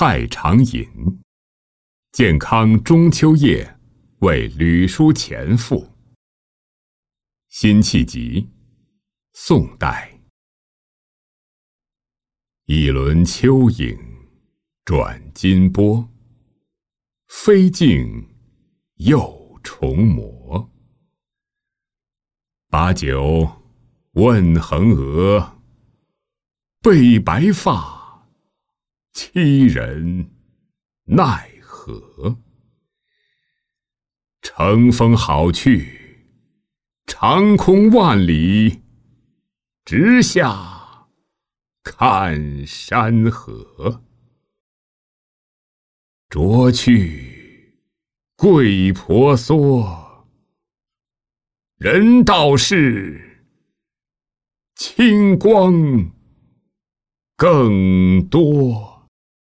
太常饮。健康中秋夜，为吕书前赋。辛弃疾，宋代。一轮秋影转金波，飞镜又重磨。把酒问衡娥，背白发，欺人奈何？乘风好去，长空万里，直下看山河。斫去桂婆娑，人道是清光更多。